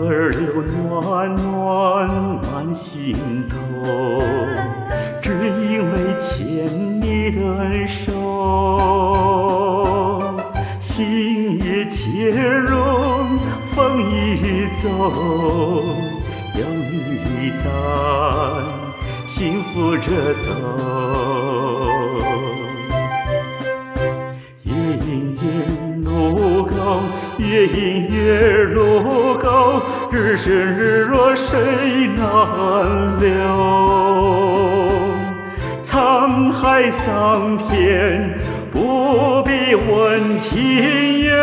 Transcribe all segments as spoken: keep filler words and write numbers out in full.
儿流暖暖满心头，只因为牵你的手。心已切融，风已走，有你在，幸福着走。越隐越路高，越隐越路高，日升日落谁难留？沧海桑田，不必问情由。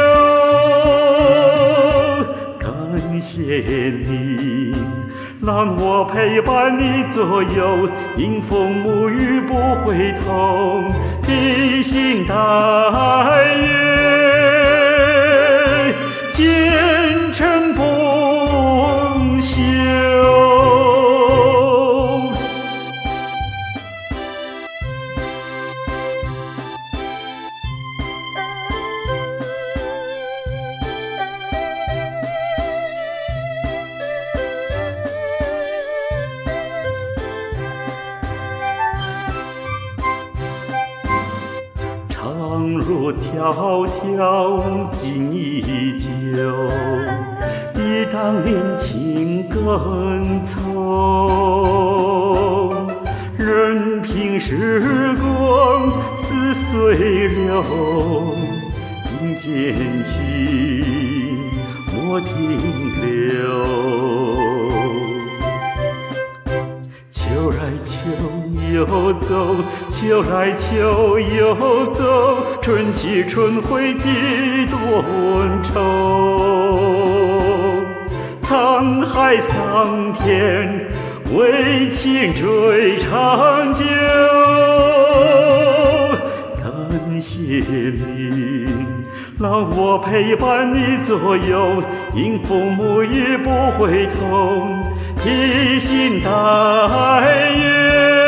感谢你，让我陪伴你左右，迎风沐雨不回头，披星戴月，前程不朽。长路迢迢今已久，忆当年情更稠。任凭时光似水流，并肩行莫停留。秋来秋又走，秋来秋又走，春去春回几多愁。沧海桑田，为情追长久。感谢你，让我陪伴你左右，迎风沐雨不回头，披星戴月。